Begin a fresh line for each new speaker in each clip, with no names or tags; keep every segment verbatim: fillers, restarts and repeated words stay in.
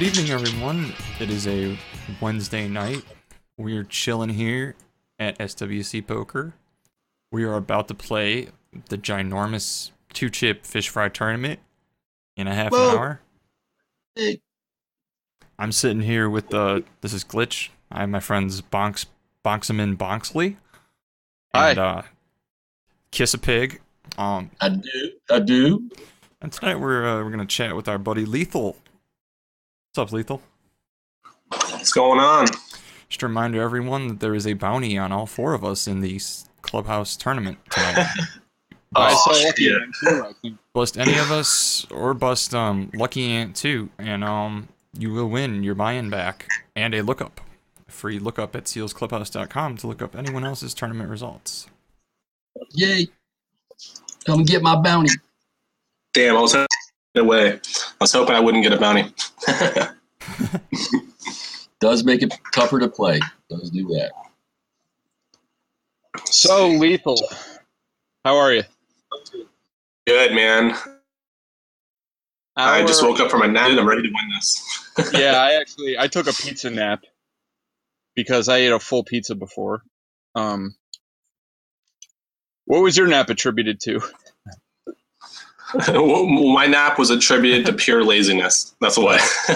Good evening, everyone. It is a Wednesday night. We're chilling here at S W C Poker. We are about to play the ginormous two-chip fish fry tournament in a half
Whoa.
an hour.
Hey.
I'm sitting here with, uh, this is Glitch. I have my friends Bonks, Bonksaman Bonksley. And,
Hi.
uh, Kiss a Pig. Um,
I do. I do.
and tonight we're, uh, we're gonna chat with our buddy Lethal. What's up, Lethal?
What's going on?
Just a reminder to everyone that there is a bounty on all four of us in the clubhouse tournament tonight.
Oh,
saw Lucky
yeah.
Ant too, I think.
Bust any of us or bust um Lucky Ant too, and um you will win your buy-in back and a lookup. A free lookup at seals clubhouse dot com to look up anyone else's tournament results.
Yay. Come get my bounty.
Damn, I was hoping away. I was hoping I wouldn't get a bounty.
Does make it tougher to play. Does do that.
So, Lethal, how are you?
Good, man. I
Our-
just woke up from a nap and I'm ready to win this.
yeah, I actually I took a pizza nap because I ate a full pizza before. Um, what was your nap attributed to?
My nap was attributed to pure laziness. That's why.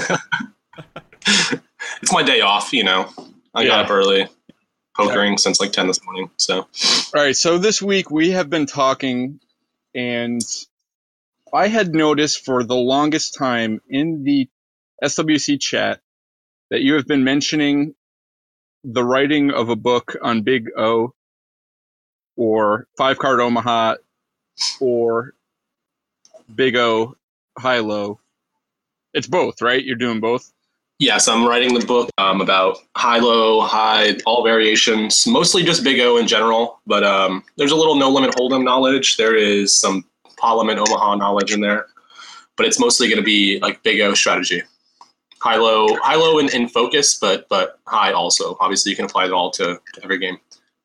It's my day off, you know. I
Yeah.
got up early, pokering since like ten this morning. So,
All right, so this week we have been talking, and I had noticed for the longest time in the S W C chat that you have been mentioning the writing of a book on Big O, or Five Card Omaha, or Big O High Low. It's both, right? You're doing both?
yes, I'm writing the book um, about high, low, high, all variations, mostly just Big O in general. But um, there's a little no limit hold'em knowledge. There is some Parliament Omaha knowledge in there, but it's mostly going to be like Big O strategy, high, low, high, low in, in focus, but but high also. Obviously, you can apply it all to, to every game.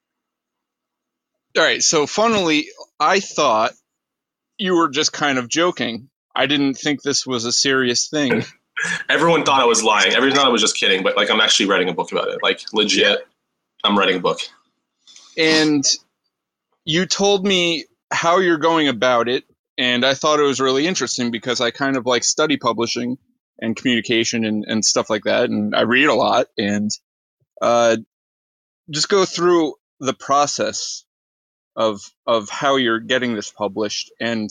All right, so funnily, I thought you were just kind of joking. I didn't think this was a serious thing.
Everyone thought I was lying. Everyone thought I was just kidding, but like I'm actually writing a book about it. Like legit, I'm writing a book.
And you told me how you're going about it, and I thought it was really interesting because I kind of like study publishing and communication and, and stuff like that, and I read a lot, and uh, just go through the process of of how you're getting this published, and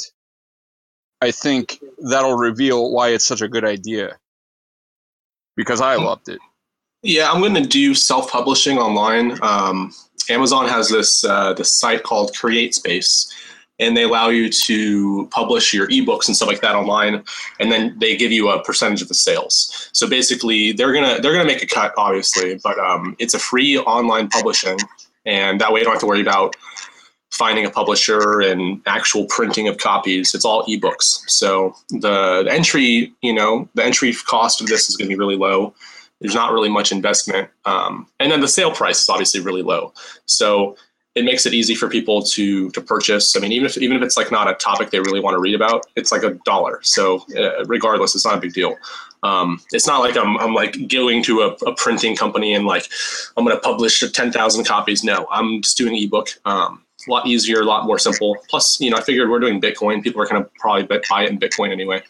I think that'll reveal why it's such a good idea, because I loved it.
Yeah, I'm going to do self-publishing online. Um, Amazon has this uh, this site called CreateSpace, and they allow you to publish your ebooks and stuff like that online, and then they give you a percentage of the sales. So basically, they're gonna they're gonna make a cut, obviously, but um, it's a free online publishing, and that way you don't have to worry about finding a publisher and actual printing of copies. It's all ebooks. So the, the entry, you know, the entry cost of this is going to be really low. There's not really much investment. Um, and then the sale price is obviously really low. So it makes it easy for people to to purchase. I mean, even if even if it's like not a topic they really want to read about, it's like a dollar. So uh, regardless, it's not a big deal. Um, it's not like I'm I'm like going to a, a printing company and like I'm going to publish ten thousand copies. No, I'm just doing an ebook. Um, a lot easier, a lot more simple. Plus, you know, I figured we're doing Bitcoin. People are going to probably buy it in Bitcoin anyway.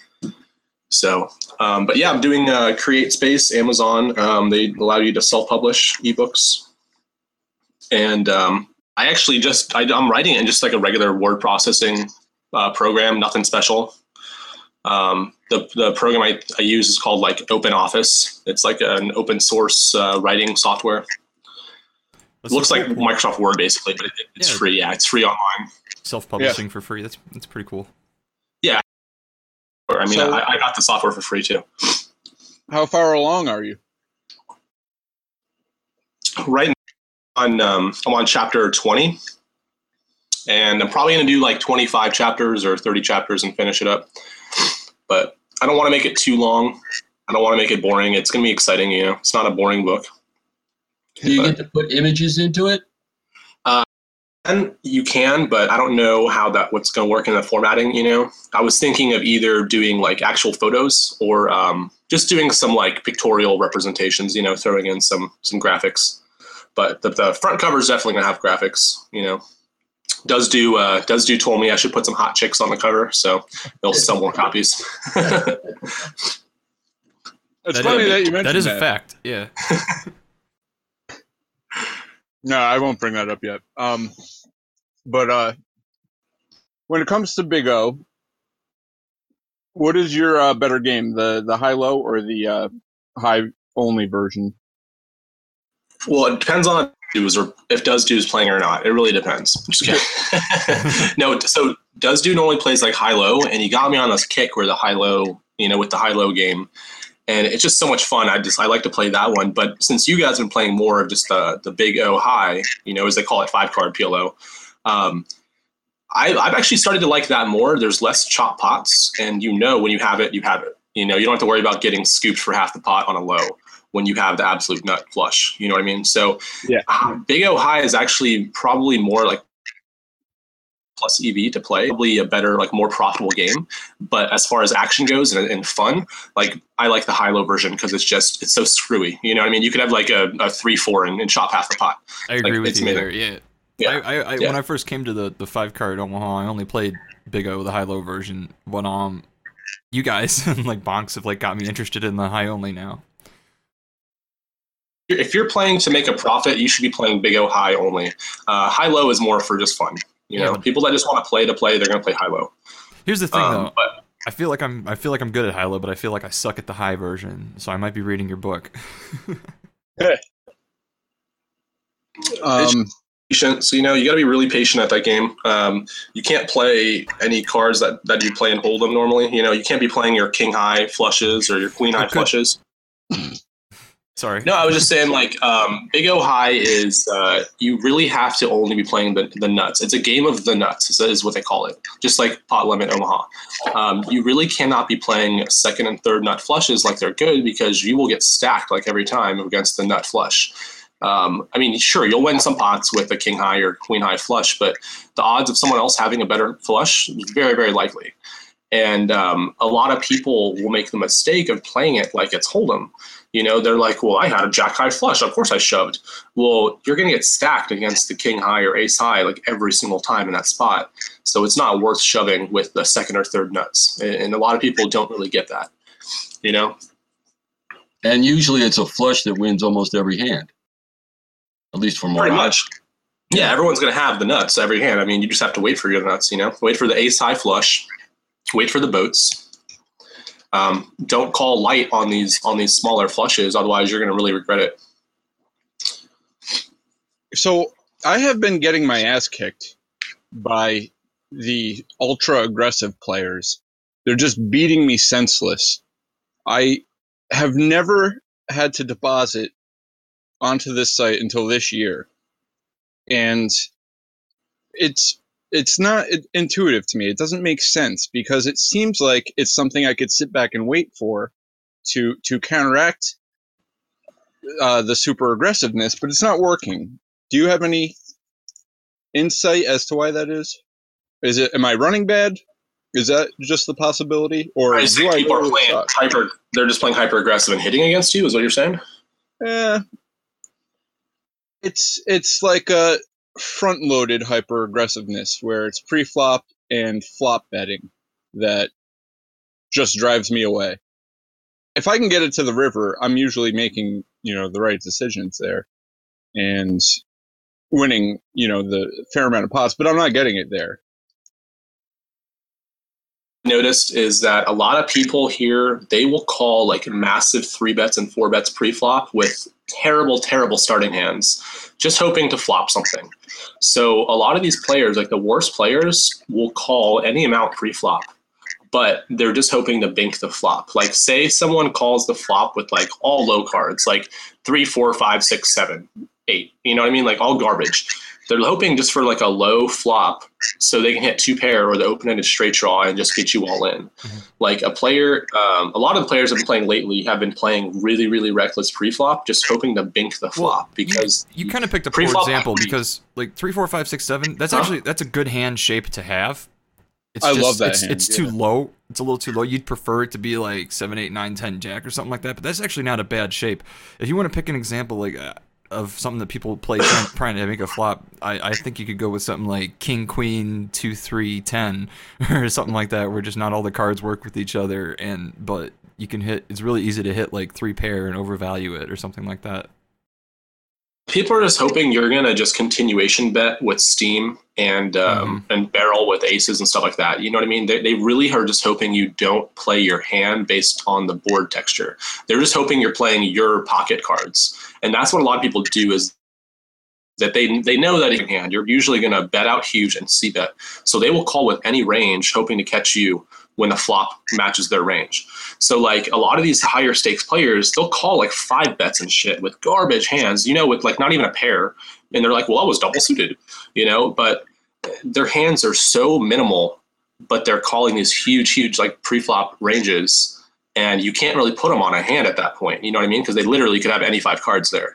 So, um, but yeah, I'm doing uh, CreateSpace, Amazon. Um, they allow you to self-publish ebooks. And um, I actually just, I, I'm writing it in just like a regular word processing uh, program, nothing special. Um, the, the program I, I use is called like OpenOffice. It's like an open source uh, writing software. It looks like Microsoft Word basically, but it, it's
Yeah.
free. Yeah, it's free online.
Self-publishing for free. That's that's pretty cool.
Or, I mean,
So-
I, I got the software for free too.
How far along are you?
Right now, on um, I'm on chapter twenty, and I'm probably going to do like twenty-five chapters or thirty chapters and finish it up. But I don't want to make it too long. I don't want to make it boring. It's going to be exciting, you know. It's not a boring book.
Do you
But-
get to put images into it?
And you can, but I don't know how that what's going to work in the formatting. You know, I was thinking of either doing like actual photos or um, just doing some like pictorial representations. You know, throwing in some some graphics. But the, the front cover is definitely going to have graphics. You know, does do uh, does do told me I should put some hot chicks on the cover, so they'll sell more copies.
It's
That
funny
is-
that you mentioned
That is
that.
a fact. Yeah.
No, I won't bring that up yet. Um, but uh, when it comes to Big O, what is your uh, better game, the the high low or the uh, high only version?
Well, it depends on Does or if Does Do is playing or not. It really depends. I'm just kidding. No, so Does Do normally plays like high low, and he got me on this kick where the high low, you know, with the high low game, and it's just so much fun. I just I like to play that one. But since you guys have been playing more of just the the Big O high, you know, as they call it, five card P L O. Um, I, I've actually started to like that more. There's less chop pots, and you know when you have it, you have it. You know, you don't have to worry about getting scooped for half the pot on a low when you have the absolute nut flush. You know what I mean? So
Yeah.
uh, Big O high is actually probably more like plus E V to play, probably a better, like more profitable game. But as far as action goes and, and fun, like I like the high low version because it's just, it's so screwy. You know what I mean? You could have like a, a three, four and, and chop half the pot.
I agree
Like,
with
it's
you
amazing.
there. Yeah.
Yeah.
I, I, I
Yeah.
When I first came to the, the five card Omaha, I only played Big O, the high low version. When um, you guys like Bonks have like got me interested in the high only now.
If you're playing to make a profit, you should be playing Big O high only. Uh, high low is more for just fun. You
Yeah,
know,
but-
people that just want to play to play, they're going to play high low.
Here's the thing
Um,
though.
but
I feel like I'm I feel like I'm good at high low, but I feel like I suck at the high version. So I might be reading your book.
Um,
patient, so you know you got to be really patient at that game. Um, you can't play any cards that, that you play in Hold'em normally. You know, you can't be playing your king high flushes or your queen high
Okay.
flushes.
Sorry.
No, I was just saying, like, um, Big O High is, uh, you really have to only be playing the, the nuts. It's a game of the nuts, is, is what they call it, just like Pot Limit Omaha. Um, you really cannot be playing second and third nut flushes like they're good because you will get stacked, like, every time against the nut flush. Um, I mean, sure, you'll win some pots with a king high or queen high flush, but the odds of someone else having a better flush is very, very likely. And um, a lot of people will make the mistake of playing it like it's Hold'em. You know, they're like, well, I had a jack high flush. Of course I shoved. Well, you're going to get stacked against the king high or ace high like every single time in that spot. So it's not worth shoving with the second or third nuts. And, and a lot of people don't really get that, you know?
And usually it's a flush that wins almost every hand. At least from what
Pretty
I-
much. Yeah, everyone's going to have the nuts every hand. I mean, you just have to wait for your nuts, you know? Wait for the ace high flush. Wait for the boats. Um, don't call light on these on these smaller flushes, otherwise you're going to really regret it.
so I have been getting my ass kicked by the ultra aggressive players. They're just beating me senseless. I have never had to deposit onto this site until this year. And it's it's not intuitive to me. It doesn't make sense because it seems like it's something I could sit back and wait for to to counteract uh, the super aggressiveness, but it's not working. Do you have any insight as to why that is? Is it am I running bad? Is that just the possibility, or
I just
do
think
I
people are
really
playing
suck?
hyper. They're just playing hyper aggressive and hitting against you. Is what you're saying?
Eh, it's it's like a front loaded hyper aggressiveness where it's pre flop and flop betting that just drives me away. If I can get it to the river, I'm usually making, you know, the right decisions there and winning, you know, the fair amount of pots, but I'm not getting it there.
Noticed is that a lot of people here, they will call like massive three bets and four bets pre-flop with terrible, terrible starting hands, just hoping to flop something. So a lot of these players, like the worst players, will call any amount pre-flop, but they're just hoping to bink the flop. Like say someone calls the flop with like all low cards, like three, four, five, six, seven, eight, you know what I mean? Like all garbage. they're hoping just for like a low flop so they can hit two pair or the open-ended straight draw and just get you all in. Mm-hmm. Like a player, um, a lot of the players I've been playing lately have been playing really, really reckless pre-flop, just hoping to bink the flop well, because
you, you kind of picked a poor example because like three, four, five, six, seven. That's huh? actually that's a good hand shape to have. It's
I
just,
love that.
It's,
hand,
it's
yeah.
too low. It's a little too low. You'd prefer it to be like seven, eight, nine, ten, jack or something like that. But that's actually not a bad shape. If you want to pick an example like uh, of something that people play trying, trying to make a flop, I, I think you could go with something like king, queen, two, three, ten, or something like that, where just not all the cards work with each other, and but you can hit. It's really easy to hit like three pair and overvalue it or something like that.
People are just hoping you're gonna just continuation bet with Steam and um, mm-hmm. and barrel with aces and stuff like that. You know what I mean? They they really are just hoping you don't play your hand based on the board texture. They're just hoping you're playing your pocket cards, and that's what a lot of people do is that they they know that in hand you're usually gonna bet out huge and c bet, so they will call with any range, hoping to catch you when the flop matches their range. So like a lot of these higher stakes players, they'll call like five bets and shit with garbage hands, you know, with like not even a pair. And they're like, well, I was double suited, you know, but their hands are so minimal, but they're calling these huge, huge like pre-flop ranges. And you can't really put them on a hand at that point. You know what I mean? Because they literally could have any five cards there.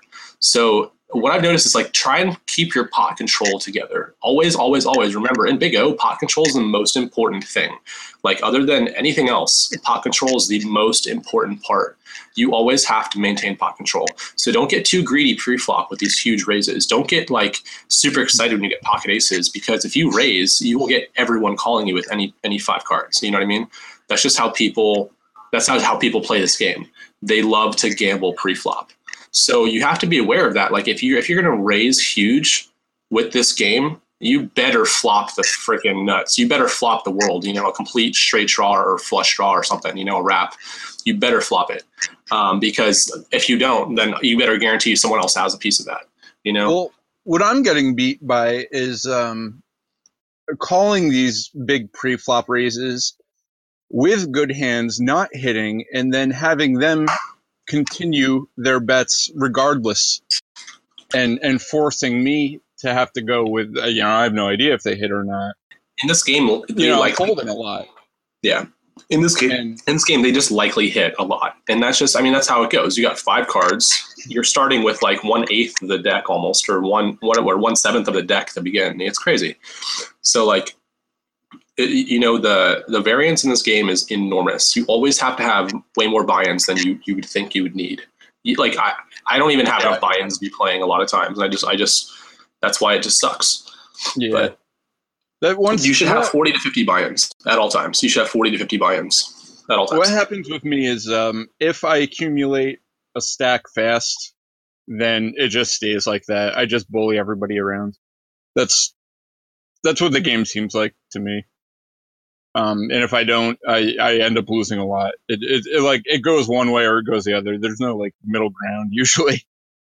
So what I've noticed is like try and keep your pot control together. Always, always, always remember in Big O, pot control is the most important thing. Like other than anything else, pot control is the most important part. You always have to maintain pot control. So don't get too greedy pre-flop with these huge raises. Don't get like super excited when you get pocket aces, because if you raise, you will get everyone calling you with any any five cards. You know what I mean? That's just how people. That's how how people play this game. They love to gamble pre-flop. So you have to be aware of that. Like if you if you're going to raise huge with this game, you better flop the freaking nuts. You better flop the world. You know, a complete straight draw or flush draw or something. You know, a wrap. You better flop it, um, because if you don't, then you better guarantee someone else has a piece of that. You know.
Well, what I'm getting beat by is um, calling these big pre-flop raises with good hands, not hitting, and then having them continue their bets regardless, and and forcing me to have to go with, uh, you know, I have no idea if they hit or not.
In this game,
you know,
like
folding a lot.
Yeah, in this game, and, in this game, they just likely hit a lot, and that's just, I mean, that's how it goes. You got five cards. You're starting with like one eighth of the deck almost, or one one or one seventh of the deck to begin. It's crazy. So like. It, you know, the the variance in this game is enormous. You always have to have way more buy-ins than you, you would think you would need. You, like I, I don't even have yeah. enough buy-ins to be playing a lot of times. I just I just that's why it just sucks.
Yeah.
But
that once
you should have forty to fifty buy-ins at all times. You should have forty to fifty buy-ins at all times.
What happens with me is um, if I accumulate a stack fast, then it just stays like that. I just bully everybody around. That's that's what the game seems like to me. Um, and if I don't, I, I end up losing a lot. It, it, it like it goes one way or it goes the other. There's no like middle ground usually.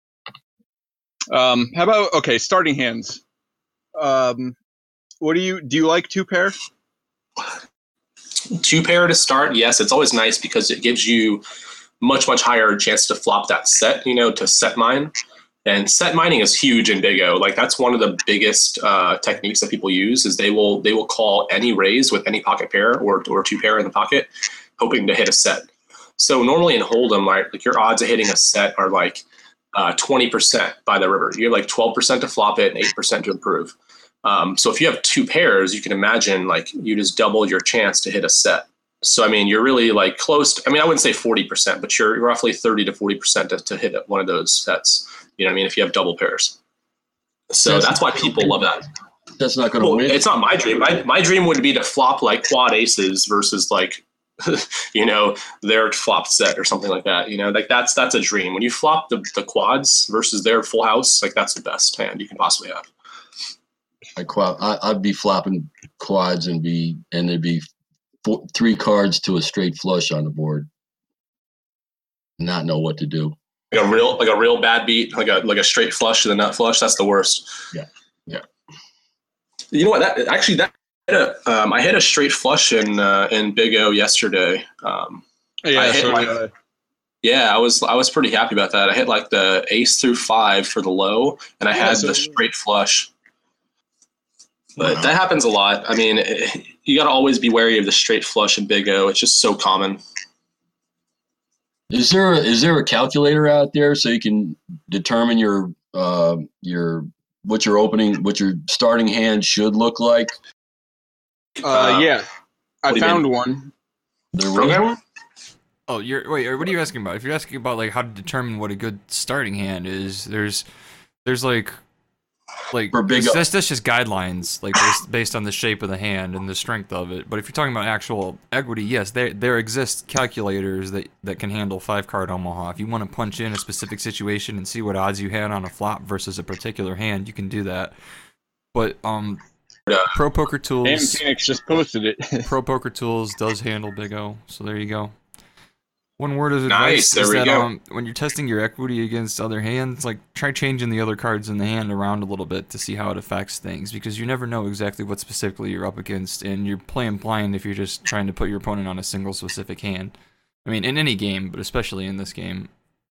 Um, how about okay, starting hands? Um, what do you do? You like two pair?
Two pair to start, yes. It's always nice because it gives you much much higher chance to flop that set. You know, to set mine. And set mining is huge in Big O. Like that's one of the biggest uh, techniques that people use is they will they will call any raise with any pocket pair or or two pair in the pocket, hoping to hit a set. So normally in Hold'em, like, like your odds of hitting a set are like uh, twenty percent by the river. You have like twelve percent to flop it and eight percent to improve. Um, so if you have two pairs, you can imagine like you just double your chance to hit a set. So I mean, you're really like close to, I mean, I wouldn't say forty percent, but you're roughly thirty to forty percent to, to hit one of those sets. You know what I mean? If you have double pairs. So that's, that's why people love that.
That's not going to
well,
win.
It's not my dream. My, my dream would be to flop like quad aces versus like, you know, their flop set or something like that. You know, like that's that's a dream. When you flop the, the quads versus their full house, like that's the best hand you can possibly have.
I quad, I, I'd be flopping quads and be and there'd be four, three cards to a straight flush on the board. Not know what to do.
Like a real, like a real bad beat, like a like a straight flush to the nut flush. That's the worst.
Yeah, yeah.
You know what? That actually, that hit a, um, I hit a straight flush in uh, in Big O yesterday. Um,
yeah,
I hit
so
like,
I.
yeah, I was I was pretty happy about that. I hit like the ace through five for the low, and I
yeah,
had
so
the straight flush. But that happens a lot. I mean, it, you got to always be wary of the straight flush and big O. It's just so common.
Is there a, is there a calculator out there so you can determine your uh, your what your opening what your starting hand should look like?
Uh,
Uh,
yeah, I
do you
found
mean?
one.
There was-
Program?
Oh, you're wait. What are you asking about? If you're asking about like how to determine what a good starting hand is, there's there's like like
For big-
that's that's just guidelines like based, based on the shape of the hand and the strength of it. But if you're talking about actual equity, yes, there there exist calculators that that can handle five card Omaha. If you want to punch in a specific situation and see what odds you had on a flop versus a particular hand, you can do that. But um,
Yeah.
Pro Poker
Dan
Tools.
Phoenix just posted it.
Pro Poker Tools does handle Big O, so there you go. One word of
Nice,
advice
there
is
we
that
go.
um, when you're testing your equity against other hands, like try changing the other cards in the hand around a little bit to see how it affects things, because you never know exactly what specifically you're up against, and you're playing blind if you're just trying to put your opponent on a single specific hand. I mean, in any game, but especially in this game.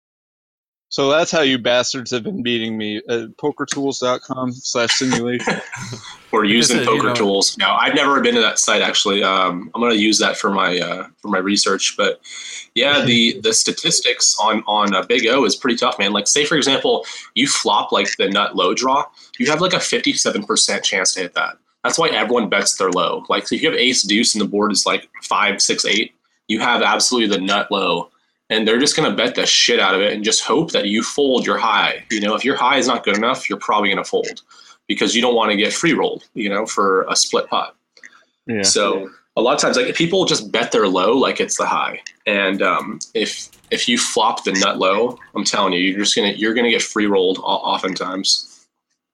So that's how you bastards have been beating me. Uh, pokertools.com slash simulation.
Or using
said, you
poker
know-
tools. No, I've never been to that site actually. Um, I'm going to use that for my uh, for my research. But yeah, the the statistics on on a Big O is pretty tough, man. Like, say for example, you flop like the nut low draw, you have like a fifty-seven percent chance to hit that. That's why everyone bets their low. Like, so if you have ace deuce and the board is like five, six, eight, you have absolutely the nut low. And they're just going to bet the shit out of it and just hope that you fold your high. You know, if your high is not good enough, you're probably going to fold because you don't want to get free rolled, you know, for a split pot.
Yeah.
So a lot of times, like, people just bet their low like it's the high. And um, if if you flop the nut low, I'm telling you, you're just gonna you're gonna get free rolled o- oftentimes.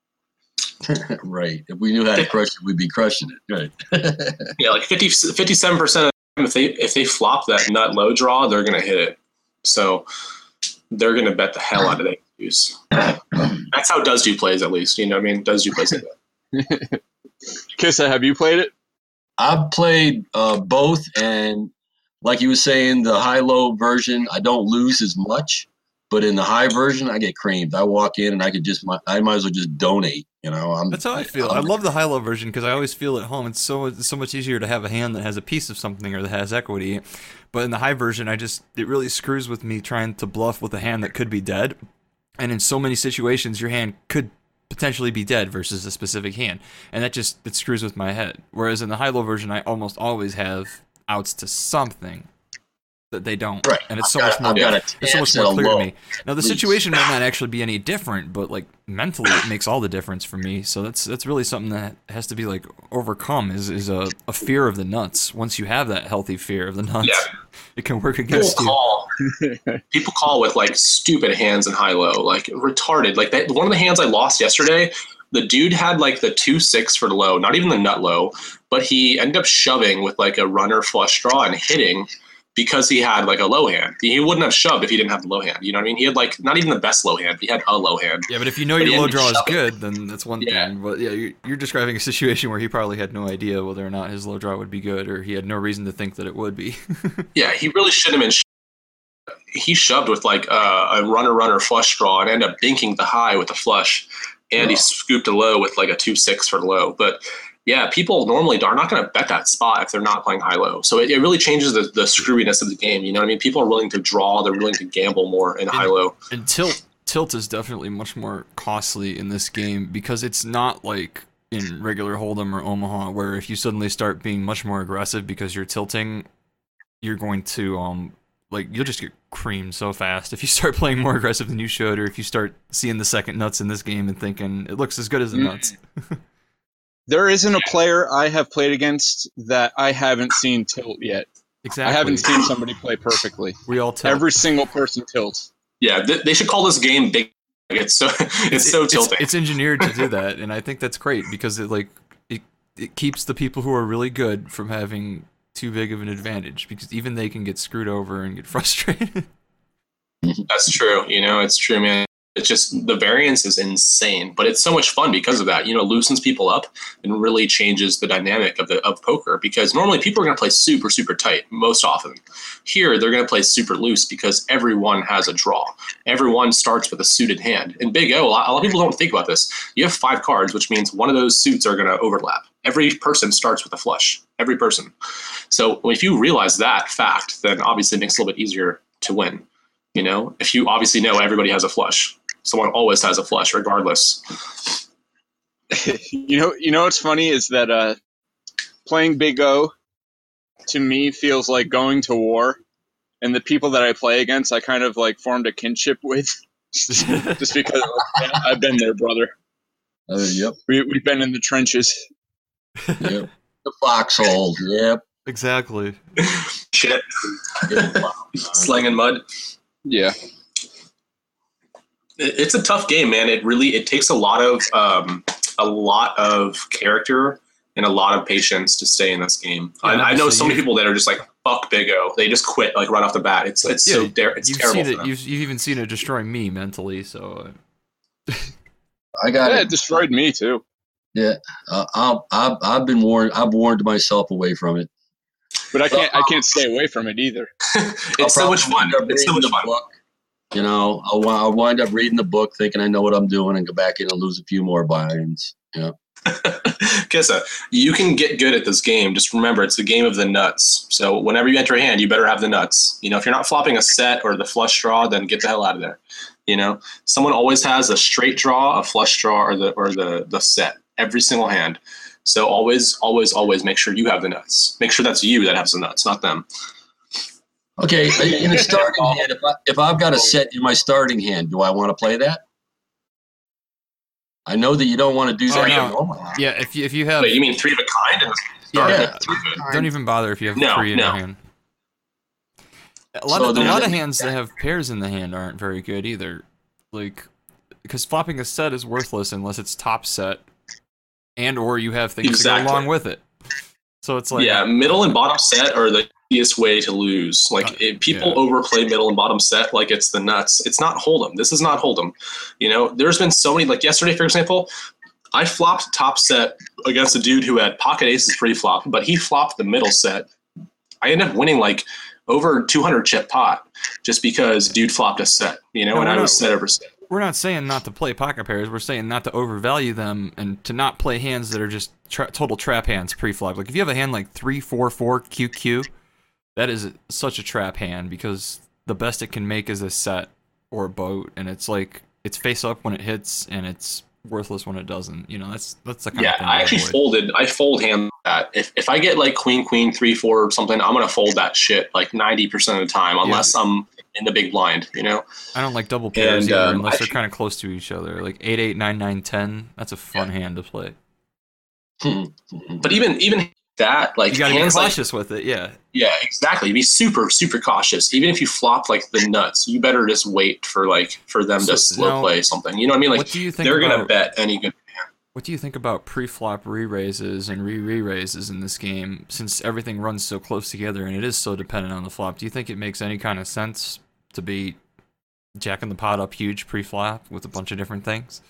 Right. If we knew how to crush it, we'd be crushing it. Right.
Yeah, like fifty, fifty-seven percent of the time, if they if they flop that nut low draw, they're gonna hit it. So they're gonna bet the hell out of it. Use. That's how Does Do plays, at least. You know what I mean? Does Do plays like that.
Kissa, have you played it?
I've played uh, both, and like you were saying, the high-low version, I don't lose as much, but in the high version, I get creamed. I walk in and I could just, I might as well just donate. You know, I'm,
That's how I feel. I love the high-low version because I always feel at home. It's so it's so much easier to have a hand that has a piece of something or that has equity. But in the high version, I just it really screws with me trying to bluff with a hand that could be dead. And in so many situations, your hand could potentially be dead versus a specific hand, and that just it screws with my head. Whereas in the high-low version, I almost always have outs to something that they don't,
Right.
and it's
I've
so
got-
much more.
I've got a
It's so much
chance at
more
a
clear to
low,
me. Now the
at least.
situation might not actually be any different, but like mentally, it makes all the difference for me. So that's that's really something that has to be like overcome. Is is a, a fear of the nuts. Once you have that healthy fear of the nuts,
Yeah.
it can work
People
against you.
call. People call with like stupid hands and high low, like retarded. Like that. One of the hands I lost yesterday, the dude had like the two six for the low, not even the nut low, but he ended up shoving with like a runner flush draw and hitting because he had like a low hand. He wouldn't have shoved if he didn't have the low hand. You know what I mean? He had like not even the best low hand. He had a low hand.
Yeah, but if you know
But he
your low
ended up
draw is
shoving.
good, then that's one
Yeah.
thing. But yeah, you're, you're describing a situation where he probably had no idea whether or not his low draw would be good, or he had no reason to think that it would be.
Yeah, he really shouldn't have been. Sh- he shoved with like uh, a runner runner flush draw and ended up binking the high with the flush, and he
Oh.
scooped a low with like a two six for the low. But yeah, people normally are not going to bet that spot if they're not playing high low. So it, it really changes the, the screwiness of the game. You know what I mean? People are willing to draw. They're willing to gamble more in high low.
And tilt tilt is definitely much more costly in this game because it's not like in regular Hold'em or Omaha, where if you suddenly start being much more aggressive because you're tilting, you're going to um like you'll just get creamed so fast if you start playing more aggressive than you should, or if you start seeing the second nuts in this game and thinking it looks as good as the
Mm.
nuts.
There isn't a player I have played against that I haven't seen tilt yet.
Exactly.
I haven't seen somebody play perfectly.
We all tilt.
Every single person tilts.
Yeah, th- they should call this game big. It's so it's so tilting.
It's, engineered to do that, and I think that's great because it like it it keeps the people who are really good from having too big of an advantage, because even they can get screwed over and get frustrated.
That's true. You know, it's true, man. It's just the variance is insane, but it's so much fun because of that. You know, loosens people up and really changes the dynamic of the of poker. Because normally people are going to play super super tight most often. Here they're going to play super loose because everyone has a draw. Everyone starts with a suited hand. In Big O, a lot, a lot of people don't think about this. You have five cards, which means one of those suits are going to overlap. Every person starts with a flush. Every person. So if you realize that fact, then obviously it makes it a little bit easier to win. You know, if you obviously know everybody has a flush. Someone always has a flush, regardless.
you know, you know what's funny is that uh, playing Big O to me feels like going to war, and the people that I play against, I kind of like formed a kinship with, just because like, I've been there, brother.
Uh, yep.
We we've been in the trenches.
Yep. The foxhole. Yep.
Exactly.
Shit. Slinging mud.
Yeah.
It's a tough game, man. It really it takes a lot of um, a lot of character and a lot of patience to stay in this game.
Yeah,
I, I know so many
you,
people that are just like fuck Big O. They just quit like right off the bat. It's it's
yeah,
so dar- it's
you've
terrible.
Seen
for
it, you've, you've even seen it destroy me mentally. So uh...
I got
yeah,
it.
it destroyed me too.
Yeah, uh, I've I've I've been warned. I've warned myself away from it.
But I can't I can't stay away from it either.
It's so much fun. It's so much fun.
Book. You know, I'll, I'll wind up reading the book, thinking I know what I'm doing, and go back in and lose a few more buy-ins. Yeah.
Kissa, you can get good at this game. Just remember, it's the game of the nuts. So whenever you enter a hand, you better have the nuts. You know, if you're not flopping a set or the flush draw, then get the hell out of there. You know, someone always has a straight draw, a flush draw, or the or the the set every single hand. So always, always, always make sure you have the nuts. Make sure that's you that has the nuts, not them.
Okay, in a starting hand, if, I, if I've got a set in my starting hand, do I want to play that? I know that you don't want to do
oh,
that.
No. Yeah, if you if you have.
Wait, you mean three of a kind? And
yeah, don't even bother if you have
no,
three in
no.
your hand. A lot
So
of a lot
a,
of hands that have pairs in the hand aren't very good either. Like, because flopping a set is worthless unless it's top set, and or you have things
exactly.
to go along with it. So it's like
yeah, middle and bottom set are the easiest way to lose. Like if people
yeah.
overplay middle and bottom set like it's the nuts. It's not Hold'em. This is not Hold'em. You know, there's been so many. Like yesterday, for example, I flopped top set against a dude who had pocket aces pre-flop, but he flopped the middle set. I ended up winning like over two hundred chip pot just because dude flopped a set. You know,
no,
and I
not,
was set over set.
We're not saying not to play pocket pairs. We're saying not to overvalue them and to not play hands that are just tra- total trap hands pre-flop. Like if you have a hand like three four four Q Q, that is such a trap hand because the best it can make is a set or a boat, and it's like it's face up when it hits and it's worthless when it doesn't. You know, that's that's the kind
yeah,
of thing
I actually
avoid.
folded. I fold hand that. If if I get like queen queen three four or something, I'm gonna fold that shit like ninety percent of the time, unless yeah. I'm in the big blind. You know.
I don't like double pairs
and,
either
um,
unless
I,
they're kind of close to each other. Like eight eight nine nine ten. That's a fun yeah. hand to play.
But even even that, like
you gotta be
hands
cautious
like,
with it. Yeah.
Yeah, exactly. Be super super cautious. Even if you flop like the nuts, you better just wait for like for them
so,
to slow
now,
play something. You know what I mean? Like
what do you think
they're
about,
gonna bet any good.
What do you think about pre-flop re-raises and re-re-raises in this game, since everything runs so close together and it is so dependent on the flop? Do you think it makes any kind of sense to be jacking the pot up huge pre-flop with a bunch of different things?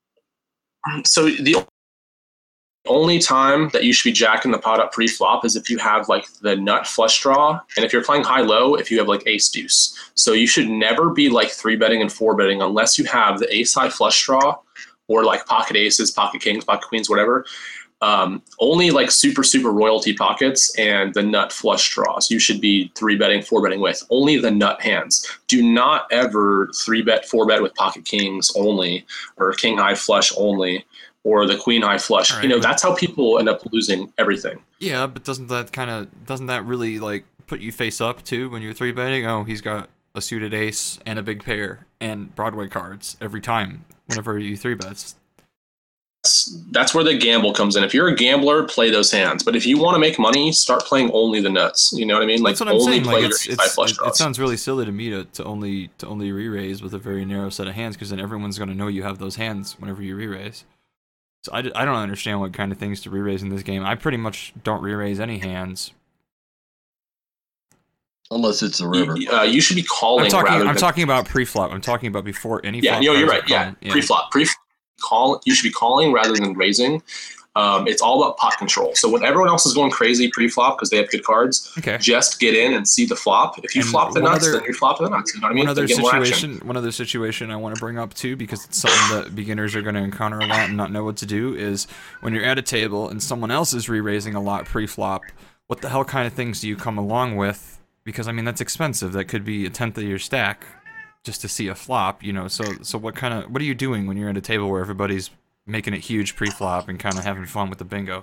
So the only time that you should be jacking the pot up pre-flop is if you have like the nut flush draw, and if you're playing high-low, if you have like ace deuce. So you should never be like three betting and four betting unless you have the ace high flush draw, or like pocket aces, pocket kings, pocket queens, whatever. Um, only like super, super royalty pockets and the nut flush draws you should be three betting, four betting with. Only the nut hands. Do not ever three bet, four bet with pocket kings only, or king high flush only, or the queen high flush. Right, you know, that's how people end up losing everything.
Yeah, but doesn't that kind of, doesn't that really like put you face up too when you're three betting? Oh, he's got a suited ace and a big pair and Broadway cards every time whenever you three bets.
That's, that's where the gamble comes in. If you're a gambler, play those hands. But if you want to make money, start playing only the nuts. You know what I mean? Like
that's what I'm
only
saying.
play
Like
your
it's,
ace high flush
it,
draws.
it sounds really silly to me to, to only to only re-raise with a very narrow set of hands, because then everyone's going to know you have those hands whenever you re-raise. So I, I don't understand what kind of things to re-raise in this game. I pretty much don't re-raise any hands.
Unless it's a river.
You, uh, you should be calling.
I'm talking.
rather
I'm
than,
talking about pre-flop. I'm talking about before any.
Yeah,
flop
no, you're
cards
right. Yeah,
come. yeah.
pre-flop, pre call. You should be calling rather than raising. Um, it's all about pot control. So when everyone else is going crazy pre-flop because they have good cards,
Okay.
just get in and see the flop. If you
And
flop the
one
nuts,
other-
then you flop the nuts. You know what I mean?
One other
Then get more action.
situation, one other situation I want to bring up too, because it's something that beginners are going to encounter a lot and not know what to do, is when you're at a table and someone else is re-raising a lot pre-flop, what the hell kind of things do you come along with? Because I mean that's expensive. That could be a tenth of your stack just to see a flop, you know. So so what kind of what are you doing when you're at a table where everybody's making it huge pre-flop and kind of having fun with the bingo?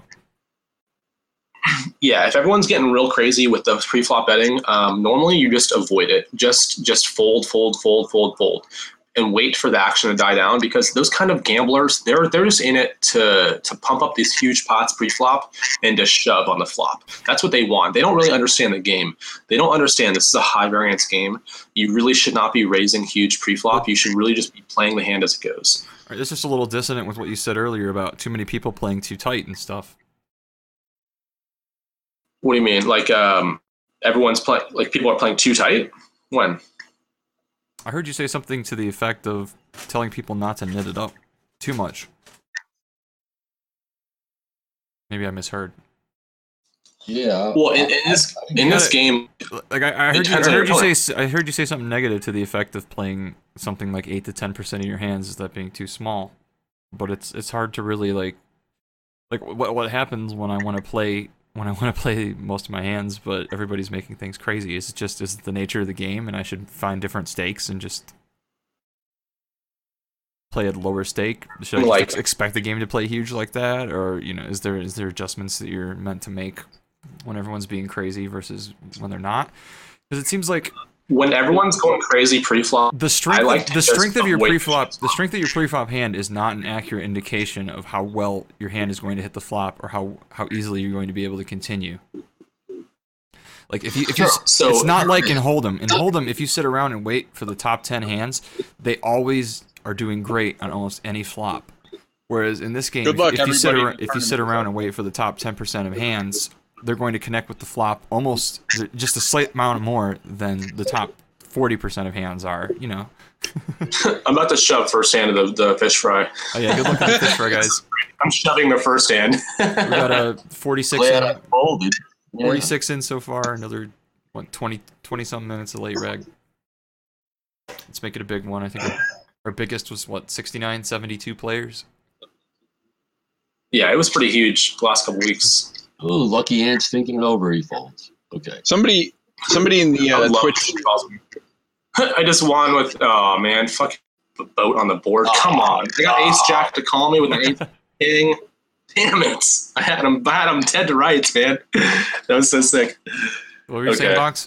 Yeah, if everyone's getting real crazy with the pre-flop betting, um, normally you just avoid it. Just just fold, fold, fold, fold, fold, and wait for the action to die down, because those kind of gamblers, they're they're just in it to to pump up these huge pots pre-flop and to shove on the flop. That's what they want. They don't really understand the game. They don't understand this is a high variance game. You really should not be raising huge pre-flop. You should really just be playing the hand as it goes.
All right, this is just a little dissonant with what you said earlier about too many people playing too tight and stuff.
What do you mean? Like um, everyone's playing, like people are playing too tight? When?
I heard you say something to the effect of telling people not to knit it up too much. Maybe I misheard.
Yeah.
Well, in, in this in this game,
Like I, I heard, you, I
depends on
heard
your
you say, I heard you say something negative to the effect of playing something like eight to ten percent of your hands is that being too small. But it's it's hard to really like, like what what happens when I want to play when I want to play most of my hands, but everybody's making things crazy. Is it just is it the nature of the game, and I should find different stakes and just play at a lower stake? Should I just
Like-
ex- expect the game to play huge like that, or you know, is there is there adjustments that you're meant to make when everyone's being crazy versus when they're not? Because it seems like
when everyone's going crazy pre-flop,
the strength
I like
of,
to
the
just
strength of your
wait.
pre-flop the strength of your pre-flop hand is not an accurate indication of how well your hand is going to hit the flop or how how easily you're going to be able to continue. Like if you if you
So-
it's not like in Hold'em. In Hold'em, if you sit around and wait for the top ten hands, they always are doing great on almost any flop. Whereas in this game,
Good luck,
if, if you sit
everybody.
around, if you sit around and wait for the top ten percent of hands, they're going to connect with the flop almost just a slight amount more than the top forty percent of hands are, you know.
I'm about to shove first hand of the, the fish fry.
Oh yeah, good luck on the fish fry, guys.
I'm shoving the first hand.
We got a forty-six
Glad
in,
I folded. Yeah.
forty-six in so far. Another what, twenty, twenty something minutes of late reg. Let's make it a big one. I think our, our biggest was what, sixty-nine, seventy-two players.
Yeah, it was pretty huge the last couple weeks.
Ooh, Lucky Ant's thinking it over. He folds. Okay.
Somebody, somebody in the
I
uh,
would love
Twitch.
to call them. I just won with, oh man, fuck the boat on the board. Come on. I got ace jack to call me with an ace king. Damn it. I had him, I had him dead to rights, man. That was so sick.
What were you saying,
Okay.
Box?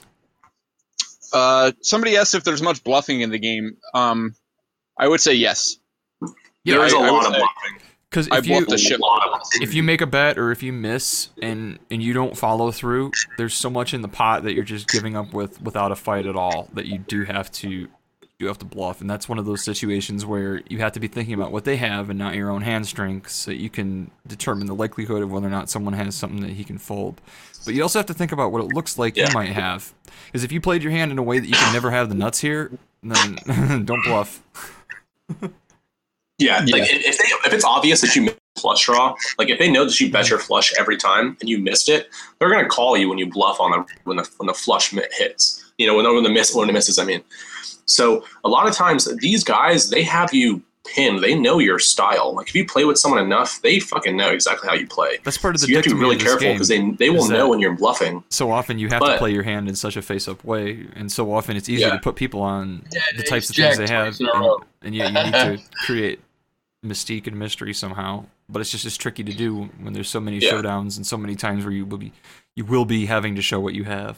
Uh, somebody asked if there's much bluffing in the game. Um, I would say yes.
Yeah,
There's
I-
a
I
lot
would
of
say-
bluffing.
Because
I
if you
bluffed the
A
shit.
lot of bluffing.
if you make a bet or if you miss and and you don't follow through, there's so much in the pot that you're just giving up with without a fight at all that you do have to you have to bluff, and that's one of those situations where you have to be thinking about what they have and not your own hand strength, so you can determine the likelihood of whether or not someone has something that he can fold. But you also have to think about what it looks like
Yeah.
you might have, because if you played your hand in a way that you can never have the nuts here, then don't bluff.
Yeah,
Yeah.
like if, if, they, if it's obvious that you missed a flush draw, like if they know that you bet your flush every time and you missed it, they're gonna call you when you bluff on the when the when the flush mi- hits. You know, when when the miss when it misses. I mean, so a lot of times these guys, they have you pinned. They know your style. Like if you play with someone enough, they fucking know exactly how you play.
That's part of the
So you have to be
dictum
really
of this
careful
game.
because they they will
is that-
know when you're bluffing.
So often you have to
But-
play your hand in such a face-up way, and so often it's easy
Yeah.
to put people on
Yeah,
the
ace
types of things
jack
they have,
twice in a
and,
row.
and yet you need to create mystique and mystery somehow. But it's just as tricky to do when there's so many
Yeah.
showdowns and so many times where you will be you will be having to show what you have.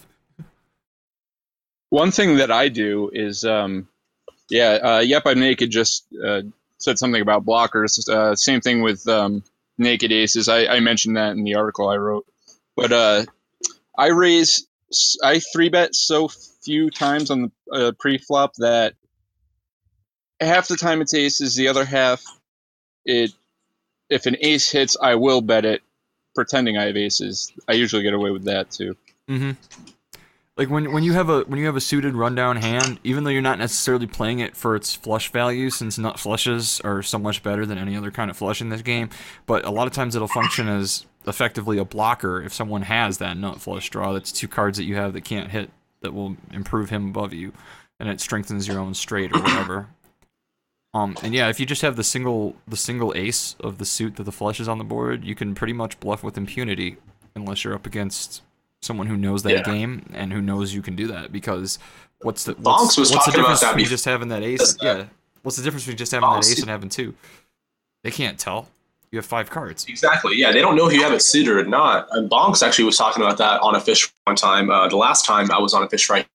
One thing that I do is, um, yeah, uh, Yep, I'm Naked just uh, said something about blockers. Uh, same thing with um, Naked Aces. I, I mentioned that in the article I wrote. But uh, I raise, I three bet so few times on the uh, pre-flop that half the time it's aces, the other half, it if an ace hits, I will bet it, pretending I have aces. I usually get away with that too.
Mm-hmm. Like when when you have a when you have a suited rundown hand, even though you're not necessarily playing it for its flush value, since nut flushes are so much better than any other kind of flush in this game, but a lot of times it'll function as effectively a blocker if someone has that nut flush draw. That's two cards that you have that can't hit that will improve him above you, and it strengthens your own straight or whatever. Um, and yeah, if you just have the single the single ace of the suit that the flush is on the board, you can pretty much bluff with impunity, unless you're up against someone who knows that
Yeah.
game and who knows you can do that. Because what's the
Bonks
what's,
was
what's the
talking about
difference
that
between
before.
just having that ace?
Does that-
Yeah, what's the difference between just having that
Bonks.
ace and having two? They can't tell. You have five cards.
Exactly. Yeah, they don't know if you have it suited or not. And Bonks actually was talking about that on a fish one time. Uh, the last time I was on a fish fry,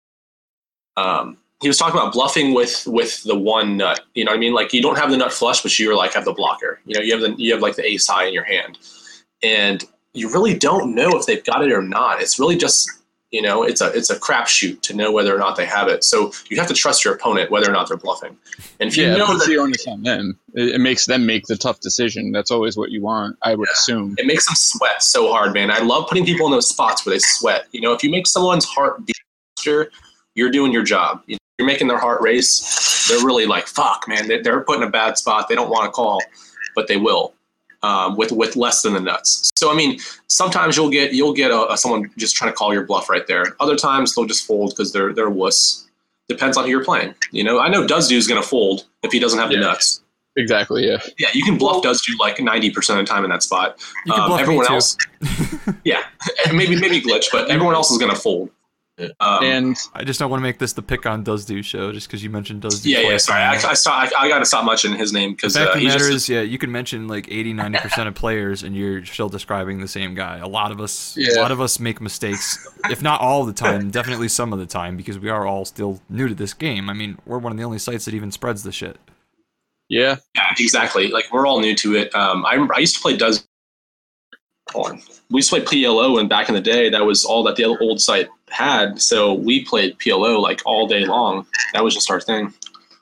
um, he was talking about bluffing with with the one nut. You know what I mean? Like you don't have the nut flush, but you like have the blocker. You know, you have the you have like the ace high in your hand, and you really don't know if they've got it or not. It's really just, you know, it's a it's a crapshoot to know whether or not they have it. So you have to trust your opponent whether or not they're bluffing. And if you
Yeah, it
know
puts
that
the onus on them. It, it makes them make the tough decision. That's always what you want, I would
Yeah.
assume.
it makes them sweat so hard, man. I love putting people in those spots where they sweat. You know, if you make someone's heart beat faster, you're doing your job. You know, you're making their heart race. They're really like, fuck, man. They're, they're put in a bad spot. They don't want to call, but they will. Um, with with less than the nuts. So I mean, sometimes you'll get you'll get a, a someone just trying to call your bluff right there. Other times they'll just fold because they're they're wuss. Depends on who you're playing. You know, I know Duzdu's going to fold if he doesn't have
Yeah.
the nuts.
Exactly, yeah.
Yeah, you can bluff Duzdu like ninety percent of the time in that spot.
You can
Um,
bluff me
everyone
too.
else, yeah, maybe maybe glitch, but everyone else is going to fold. Um,
And
I just don't want to make this the pick on Does Do show, just because you mentioned Does Do.
yeah, yeah.
twice
Sorry,
now.
I, I, saw, I, I got to stop mentioning his name
The
because
fact
uh,
of the
he's
matter
just
is, yeah, you can mention like eighty, ninety percent of players, and you're still describing the same guy. A lot of us, a
Yeah.
lot of us make mistakes, if not all the time, definitely some of the time, because we are all still new to this game. I mean, we're one of the only sites that even spreads the shit.
yeah,
yeah, exactly. Like we're all new to it. Um, I I used to play Duz. Hold on. We used to play P L O, and back in the day, that was all that the old site had. So we played P L O like all day long. That was just our thing.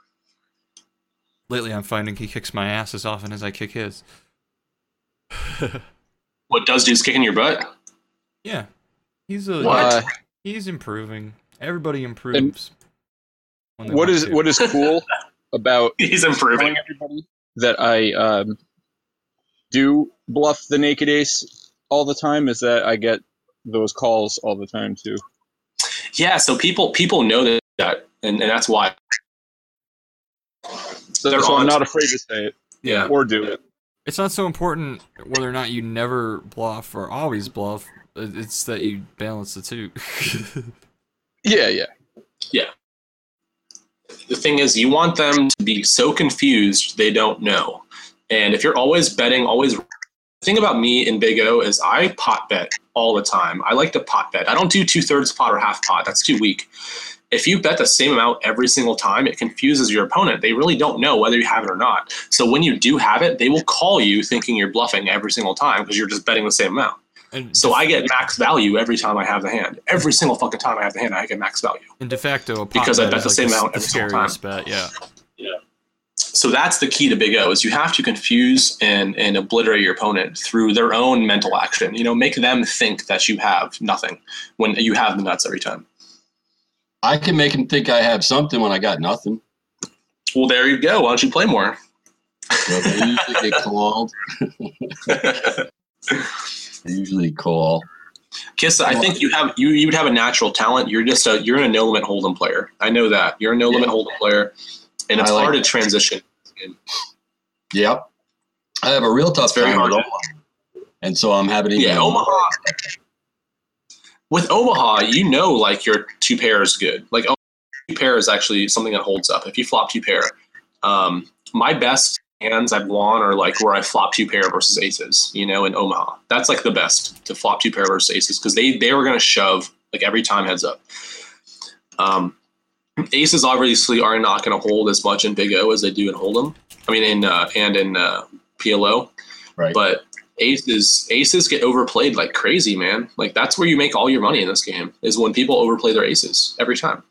Lately, I'm finding he kicks my ass as often as I kick his.
What does dude's kicking your butt?
Yeah, he's a
uh,
he's improving. Everybody improves. when they
what
want
is
to.
what is cool about
He's improving.
telling everybody that I um, do bluff the naked ace all the time is that I get those calls all the time too.
Yeah, so people people know that, that and, and that's why.
So,
They're
so I'm
on-
not afraid to say it
Yeah.
or do it.
It's not so important whether or not you never bluff or always bluff. It's that you balance the two.
Yeah, yeah.
The thing is, you want them to be so confused they don't know. And if you're always betting, always. The thing about me in Big O is I pot bet all the time. I like to pot bet. I don't do two thirds pot or half pot. That's too weak. If you bet the same amount every single time, it confuses your opponent. They really don't know whether you have it or not. So when you do have it, they will call you thinking you're bluffing every single time because you're just betting the same amount.
And
So I get max value every time I have the hand. Every single fucking time I have the hand, I get max value.
in de facto, a pot
Because I
bet
bet
is
the
like
same
the,
amount
the
every single
scariest bet. Yeah.
So that's the key to Big O is you have to confuse and, and obliterate your opponent through their own mental action. You know, make them think that you have nothing when you have the nuts every time.
I can make him think I have something when I got nothing.
Well, there you go. Why don't you play more?
But I usually get called. I usually call.
Kiss, I think you have you you would have a natural talent. You're just a you're a no limit hold'em player. I know that you're a no limit hold'em player, and it's
I like
hard
it.
to transition.
Yep. I have a real tough
It's very
time
hard
with
to-
Omaha. And so I'm having even
Yeah, Omaha. With Omaha, you know, like your two pair is good. Like oh, two pair is actually something that holds up. If you flop two pair, um, my best hands I've won are like where I flop two pair versus aces. You know, in Omaha, that's like the best to flop two pair versus aces because they they were gonna shove like every time heads up. Um, aces obviously are not going to hold as much in Big O as they do in Hold'em. I mean, in uh, and in uh, P L O,
Right.
but aces aces get overplayed like crazy, man. Like that's where you make all your money in this game is when people overplay their aces every time.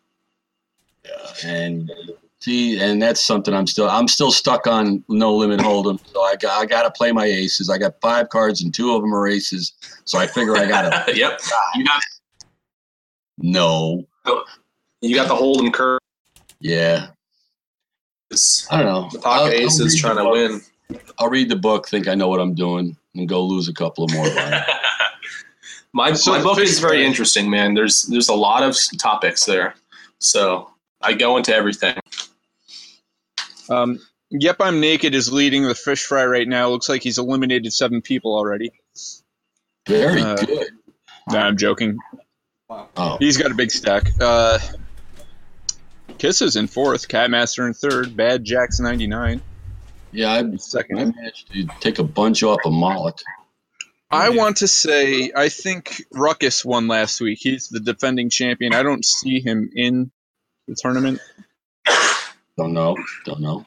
And see, and that's something I'm still I'm still stuck on no limit hold'em. So I got I got to play my aces. I got five cards and two of them are aces. So I figure I got to.
Yep, you have
No.
You got the Hold'em curve.
Yeah.
It's,
I don't know.
the pocket
I'll-
ace
I'll
is
read
trying
the
to
book.
win.
I'll read the book, think I know what I'm doing, and go lose a couple of more.
my
So
my
the
book
fish
is very
fry-
interesting, man. There's there's a lot of topics there, so I go into everything.
Um, Yep, I'm Naked is leading the fish fry right now. Looks like he's eliminated seven people already.
Very
Uh,
good.
Nah, I'm joking.
Oh,
He's got a big stack. Uh, Kiss is in fourth. Catmaster in third. Bad Jack's ninety-nine.
yeah. I,
in
I
second.
managed to take a bunch off of Moloch.
I want to say I think Ruckus won last week. He's the defending champion. I don't see him in the tournament.
Don't know. Don't know.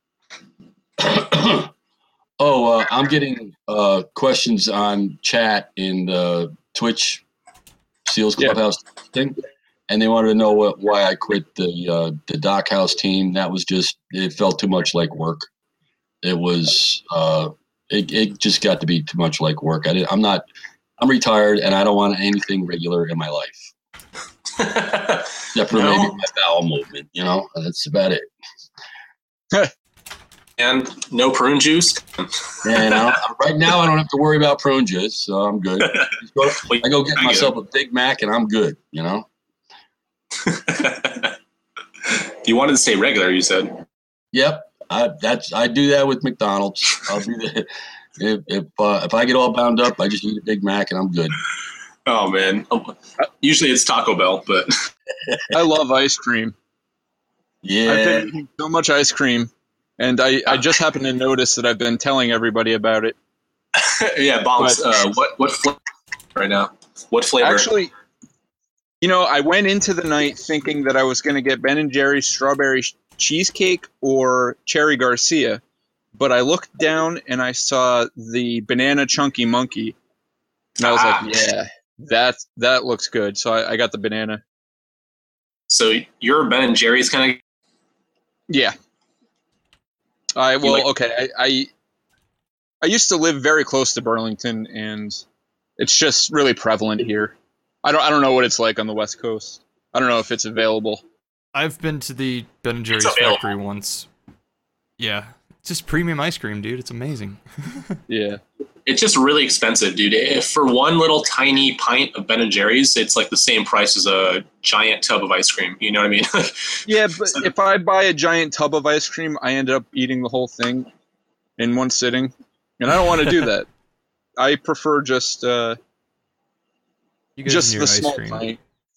oh, uh, I'm getting uh, questions on chat in the Twitch Seals
Yeah.
Clubhouse thing, and they wanted to know what, why I quit the uh, the Dock House team. That was just it felt too much like work. It was uh, it it just got to be too much like work. I did, I'm not. I'm retired, and I don't want anything regular in my life, except for
No.
maybe my bowel movement. You know, that's about it.
And no prune juice.
And I, right now, I don't have to worry about prune juice, so I'm good. Just go- I go get
I get
myself a Big Mac, and I'm good. You know.
You wanted to stay regular, you said.
Yep, I that's I do that with McDonald's. I'll do that if if uh, if I get all bound up, I just eat a Big Mac, and I'm good.
Oh man. Usually it's Taco Bell, but
I love ice cream. I've
Yeah,
been eating so much ice cream, and I, I just happened to notice that I've been telling everybody about it.
yeah, bombs.
But-
Uh, what what flavor right now? What flavor?
Actually, you know, I went into the night thinking that I was going to get Ben and Jerry's strawberry sh- cheesecake or cherry Garcia, but I looked down and I saw the banana chunky monkey, and I was
Ah.
like, yeah, that that looks good. So I, I got the banana.
So you're Ben and Jerry's kind of.
Yeah. I well,
like-
okay. I, I I used to live very close to Burlington, and it's just really prevalent here. I don't I don't know what it's like on the West Coast. I don't know if it's available.
I've been to the Ben and Jerry's
available.
factory once. Yeah, it's just premium ice cream, dude. It's amazing.
Yeah.
It's just really expensive, dude. If for one little tiny pint of Ben and Jerry's, it's like the same price as a giant tub of ice cream. You know what I mean?
Yeah, but if I buy a giant tub of ice cream, I end up eating the whole thing in one sitting, and I don't want to do that. I prefer just uh,
You guys
just
and
the
your ice
small
cream.
pint.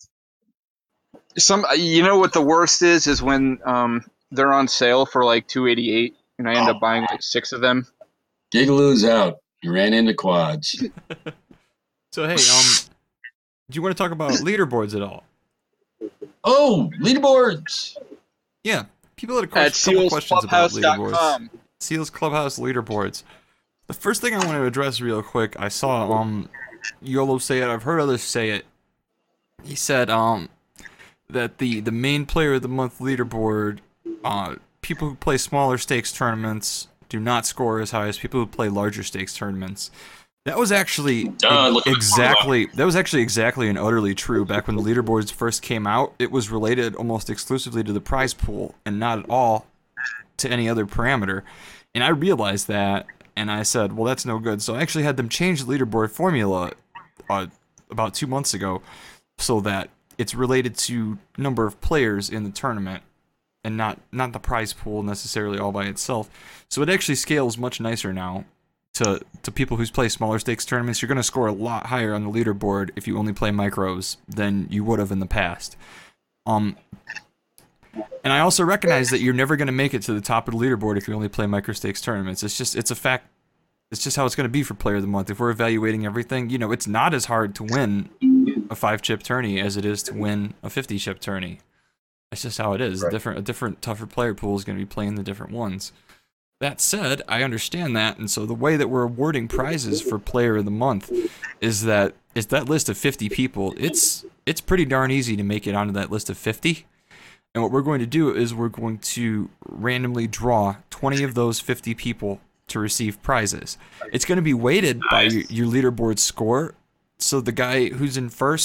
Some, you know what the worst is is when um, they're on sale for like two eighty-eight, and I end up
Oh.
buying like six of them.
Gigaloo's out. You ran into quads.
So hey, um, do you want to talk about leaderboards at all?
Oh, leaderboards.
Yeah, people had a
At
question, couple
seals
questions about
clubhouse dot
leaderboards.
com.
Seals Clubhouse leaderboards. The first thing I want to address real quick, I saw um YOLO say it. I've heard others say it. He said um that the the main player of the month leaderboard, uh, people who play smaller stakes tournaments do not score as high as people who play larger stakes tournaments. That was actually
Duh,
ex-
look at the
exactly that was actually exactly and utterly true. Back when the leaderboards first came out, it was related almost exclusively to the prize pool and not at all to any other parameter. And I realized that, and I said, well, that's no good. So I actually had them change the leaderboard formula uh, about two months ago so that it's related to number of players in the tournament and not, not the prize pool necessarily all by itself. So it actually scales much nicer now to, to people who play smaller stakes tournaments. You're going to score a lot higher on the leaderboard if you only play micros than you would have in the past. Um, And I also recognize that you're never going to make it to the top of the leaderboard if you only play micro stakes tournaments. It's just, it's a fact. It's just how it's going to be for player of the month. If we're evaluating everything, you know, it's not as hard to win a five chip tourney as it is to win a fifty chip tourney. That's just how it is.
Right.
A different, a different, tougher player pool is going to be playing the different ones. That said, I understand that, and so the way that we're awarding prizes for player of the month is that is that list of fifty people. It's it's pretty darn easy to make it onto that list of fifty. And what we're going to do is we're going to randomly draw twenty of those fifty people to receive prizes. It's going to be weighted by your, your leaderboard score. So the guy who's in first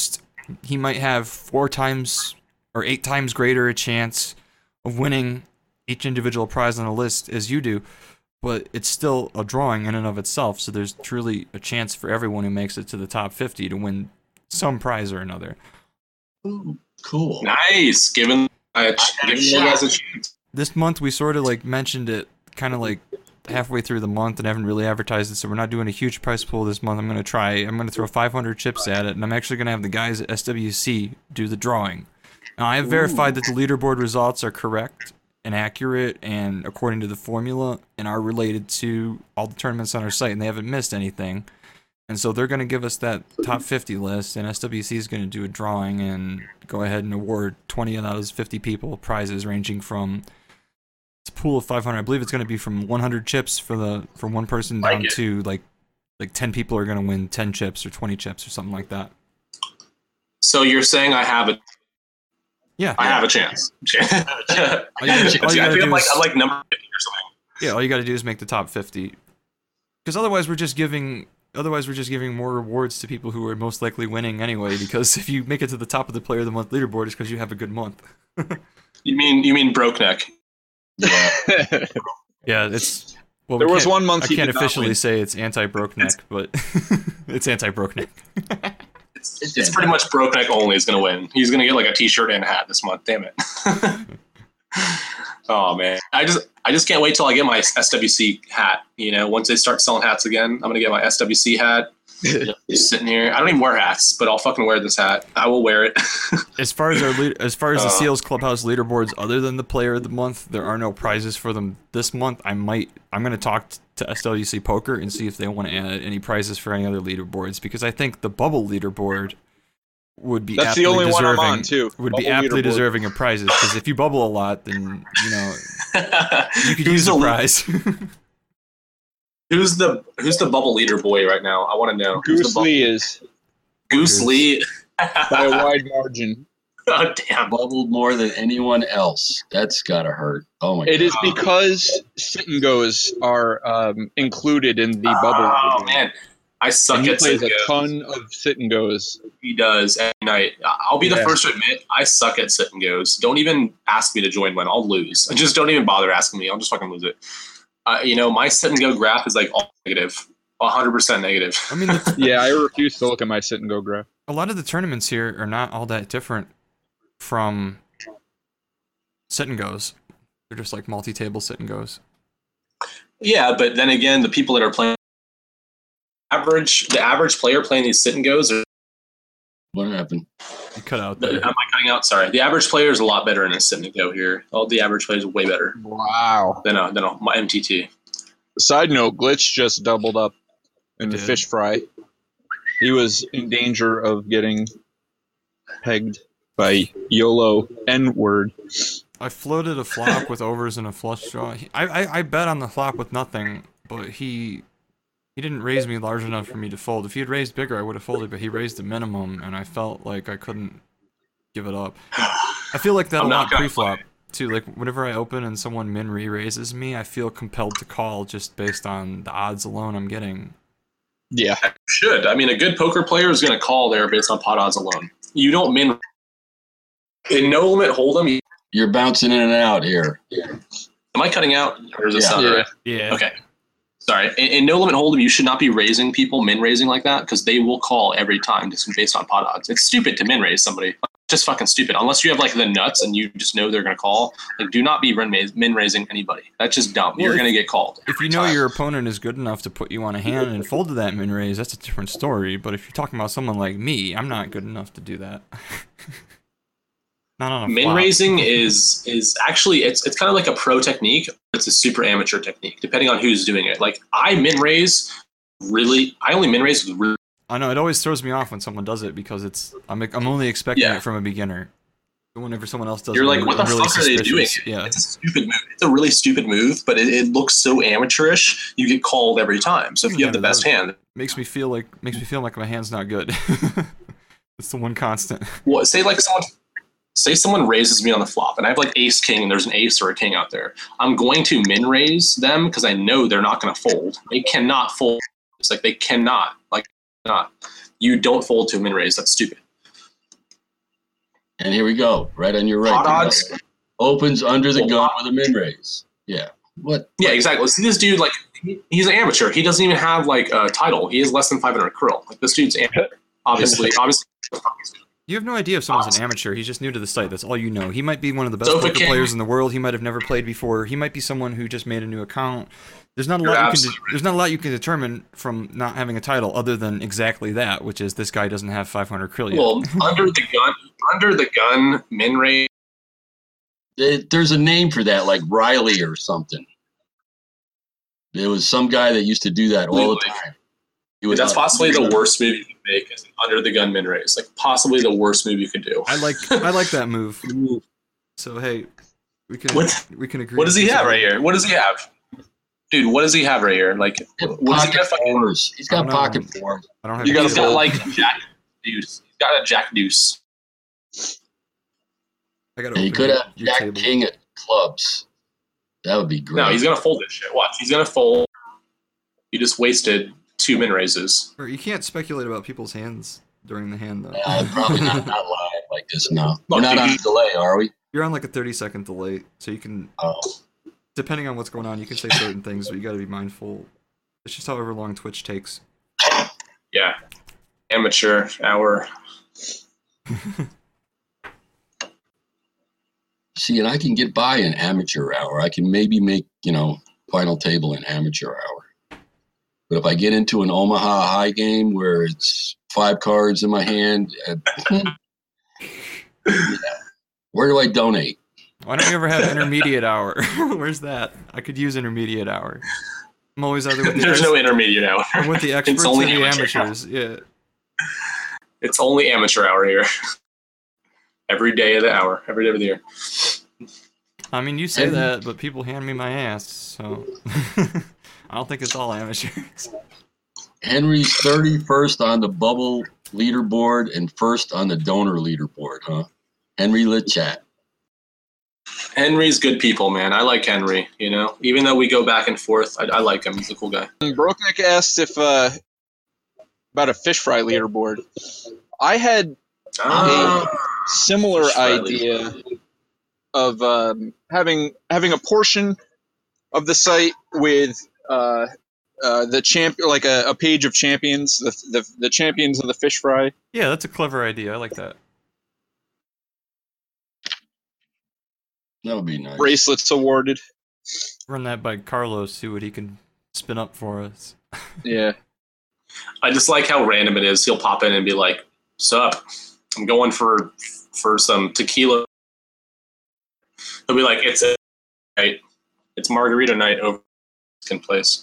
he might have four times or eight times greater a chance of winning each individual prize on the list as you do, but it's still a drawing in and of itself, so there's truly a chance for everyone who makes it to the top fifty to win some prize or another.
Ooh, cool.
Nice. Giving, uh, giving you guys a chance.
This month we sort of like mentioned it kind of like halfway through the month and haven't really advertised it, so we're not doing a huge prize pool this month. I'm going to try, I'm going to throw five hundred chips at it, and I'm actually going to have the guys at S W C do the drawing. Now, I have verified that the leaderboard results are correct and accurate and according to the formula and are related to all the tournaments on our site, and they haven't missed anything. And so they're going to give us that top fifty list, and S W C is going to do a drawing and go ahead and award twenty of those fifty people prizes ranging from it's a pool of five hundred. I believe it's going to be from one hundred chips for the for one person down
Like it.
to like like ten people are going to win ten chips or twenty chips or something like that.
So you're saying I have a
Yeah.
I have a chance.
All you gotta- all you
I
gotta
feel I'm
do
like
is-
I'm like number fifty or something.
Yeah, all you got to do is make the top fifty. Because otherwise we're just giving otherwise we're just giving more rewards to people who are most likely winning anyway, because if you make it to the top of the player of the month leaderboard, it's because you have a good month.
You mean you mean broke neck?
Yeah.
Yeah, it's well,
There
we
was
can't-
one month
I
he
can't
did not
officially
win.
say it's anti-broke neck, but it's anti-broke neck.
It's, it's, it's pretty much broke neck only is gonna win. He's gonna get like a t-shirt and a hat this month. Damn it. Oh man, I just I just can't wait till I get my S W C hat. You know, once they start selling hats again, I'm gonna get my S W C hat. Just sitting here. I don't even wear hats, but I'll fucking wear this hat. I will wear it.
As far as our lead, as far as the
Uh.
Seals Clubhouse leaderboards, other than the player of the month, there are no prizes for them this month. I might, I'm going to talk t- to S W C Poker and see if they want to add any prizes for any other leaderboards, because I think the bubble leaderboard would be
That's
aptly
the only one
deserving,
I'm on too.
would be
Bubble
aptly
leaderboard.
deserving of prizes, because if you bubble a lot, then you know you could
Who's
use a
the-
prize.
Who's the Who's the bubble leader boy right now? I want to know. Who's
Goose
the bu-
Lee is
Goose Lee.
by a wide margin.
Oh damn.
Bubbled more than anyone else. That's gotta hurt. Oh my
It
god.
is because sit and goes are um, included in the bubble.
Oh
leaderboard.
man, I suck
And he
at
plays
sit
a
and goes.
ton of sit and goes.
He does every night. I'll be the
Yeah.
first to admit I suck at sit and goes. Don't even ask me to join one. I'll lose. Just don't even bother asking me. I'll just fucking lose it. Uh, you know, my sit and go graph is like all negative, one hundred percent negative.
I mean, the,
Yeah, I refuse to look at my sit and go graph.
a lot of the tournaments here are not all that different from sit and goes. They're just like multi-table sit and goes.
Yeah, but then again, the people that are playing average, the average player playing these sit and goes are.
What happened?
You cut out
Am
there.
I cutting out? Sorry. The average player is a lot better in a sit and go here. All the average players are way better
Wow.
than a, than a, my M T T.
Side note, Glitch just doubled up in the
Did.
fish fry. He was in danger of getting pegged by YOLO N-word.
I floated a flop with overs and a flush draw. He- I, I I bet on the flop with nothing, but he he didn't raise me large enough for me to fold. If he had raised bigger, I would have folded, but he raised the minimum, and I felt like I couldn't give it up. I feel like that a
I'm not
lot
gonna
pre-flop too. Like whenever I open and someone min re-raises me, I feel compelled to call just based on the odds alone I'm getting.
Yeah.
Should. I mean, a good poker player is going to call there based on pot odds alone. You don't min. In no limit hold'em. you-
You're bouncing in and out here.
Am I cutting out, or is it
Yeah.
sound
Yeah.
right?
Yeah.
Okay. Sorry. In, in no limit hold'em, you should not be raising people, min raising like that, because they will call every time just based on pot odds. It's stupid to min raise somebody. Just fucking stupid. Unless you have like the nuts and you just know they're going to call. Like, do not be min raising anybody. That's just dumb.
Well,
You're
if-
going to get called.
If you
every
know
time.
your opponent is good enough to put you on a hand and fold to that min raise, that's a different story. But if you're talking about someone like me, I'm not good enough to do that. Not on a
min
flop.
raising is is actually it's it's kind of like a pro technique. It's a super amateur technique, depending on who's doing it. Like I min raise really, I only min raise with really.
I know it always throws me off when someone does it because it's I'm I'm only expecting
Yeah.
it from a beginner. But whenever someone else does
You're
it,
like,
I'm
what the
really
fuck are they doing?
suspicious. Yeah.
It's a stupid move. It's a really stupid move, but it, it looks so amateurish. You get called every time. So if you have the
Yeah,
best
that-
hand,
Makes me feel like makes me feel like my hand's not good. It's the one constant.
well, say like someone. Say someone raises me on the flop, and I have like ace king, and there's an ace or a king out there. I'm going to min raise them because I know they're not going to fold. They cannot fold. It's like they cannot. Like not. You don't fold to a min raise. That's stupid.
And here we go, right on your right.
Hot odds.
Opens under the
Well,
gun with a min raise. Yeah. What?
Yeah, exactly. See, this dude, like, he, he's an amateur. He doesn't even have, like, a title. He has less than five hundred curl. Like, this dude's amateur. Obviously, obviously.
You have no idea if someone's an amateur. He's just new to the site. That's all you know. He might be one of the best
Sofa
poker
King.
players in the world. He might have never played before. He might be someone who just made a new account. There's not a
You're
lot you can.
absolutely
De- there's not a lot you can determine from not having a title, other than exactly that, which is this guy doesn't have five hundred krill yet.
Well, under the gun, under the gun, min rate.
It, there's a name for that, like Riley or something. There was some guy that used to do that all the time. He was
That's
like-
possibly the worst move you can make is an under the gun min raise. Like possibly the worst move you can do.
I like. I like that move. So hey, we can.
What-
we can agree.
What does he
to
have right
disagree.
here? What does he have? Dude, what does he have right here? Like, what does he
Pocket
got? Fucking,
fours. He's
I
got
don't
pocket
know.
fours.
I don't have.
You
any
gotta
he's
idea.
got like jack deuce. He's got a jack deuce.
I gotta
And he
open
could
your-
have
your
Jack
table.
King at clubs. That would be great.
No, he's gonna fold this shit. Watch, he's gonna fold. You just wasted two min raises.
Or you can't speculate about people's hands during the hand though.
Uh, probably not, not live like this. No, we're
Look,
not
dude,
on
you-
delay, are we?
You're on like a thirty second delay, so you can,
Oh,
depending on what's going on, you can say certain things, but you got to be mindful. It's just however long Twitch takes.
Yeah, amateur hour.
see, and I can get by an amateur hour. I can maybe make you know final table in amateur hour. But if I get into an Omaha high game where it's five cards in my hand, uh, yeah. Where do I donate?
Why don't you ever have intermediate hour? Where's that? I could use intermediate hour. I'm always either with the,
There's
ex-
no intermediate hour.
I'm with the experts or
only
the
amateur.
amateurs. Yeah.
It's only amateur hour here. Every day of the hour. Every day of the year.
I mean, you say
And-
that, but people hand me my ass, so I don't think it's all amateurs.
Henry's thirty-first on the bubble leaderboard and first on the donor leaderboard, huh? Henry Lichat.
Henry's good people, man. I like Henry, you know? Even though we go back and forth, I, I like him. He's a cool guy.
Brokeneck asked if uh, about a fish fry leaderboard. I had
Ah,
similar
Fish fry
idea of um, having having a portion of the site with uh, uh, the champ, like a, a page of champions, the, the the champions of the fish fry.
Yeah, that's a clever idea. I like that.
That would be nice.
Bracelets awarded.
Run that by Carlos, see what he can spin up for us.
Yeah.
I just like how random it is. He'll pop in and be like, "Sup? I'm going for for some tequila." He'll be like, "It's a night. It's margarita night over in place."